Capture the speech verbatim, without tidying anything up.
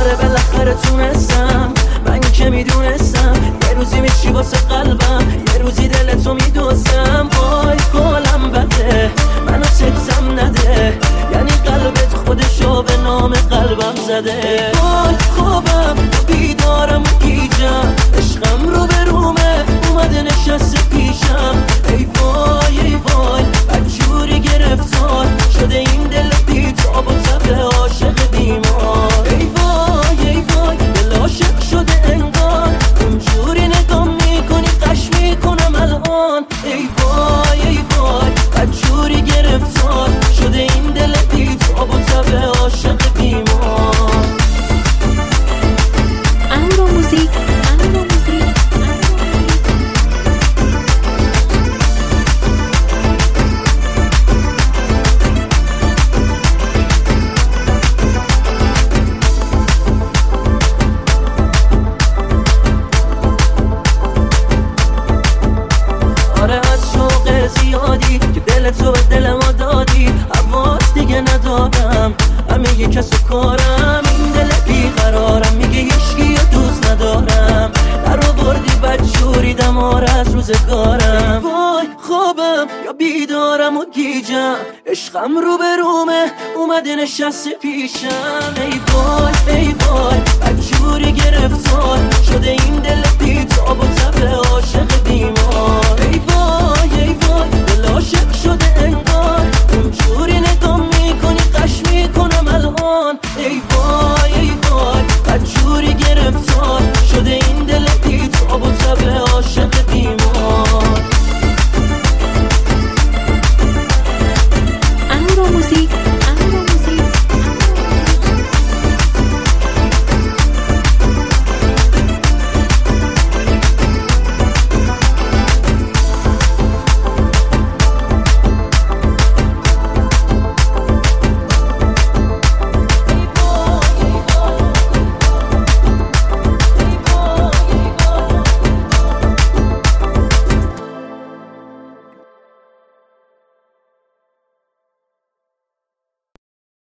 آره بالاخره تونستم، من که میدونستم یه روزی میشی واسه قلبم، یه روزی دلتو میدوزم. وای حالم بده منو سکتم نده، یعنی قلبت خودشو به نام قلبم زده. وای خوابم بیدارم و گیجم، عشقم رو به رومه اومده نشسته پیشم. ای وای ای وای بدجوری گرفتار شده این دل بیتاب و تب عاشق بیمار. ای وای ای وای دل عاشق شده انگار، اونجوری نگاه میکنی قش میکنم الان. ای وای ای وای بدجوری گرفتار شده این دل بیتاب و تب عاشق بیمار. امرو موزیک امرو موزیک آره از شوق زیادی که دل تو به دل ما دادی، حواس دیگه ندارم همه یه کس و کارم. این دل بیقرارم میگه هیچکی یا دوست ندارم، در آوردی بدجوری دمار از روزگارم. وای خوابم یا بیدارم و گیجم، عشقم رو به رومه اومده نشسته پیشم. ای وای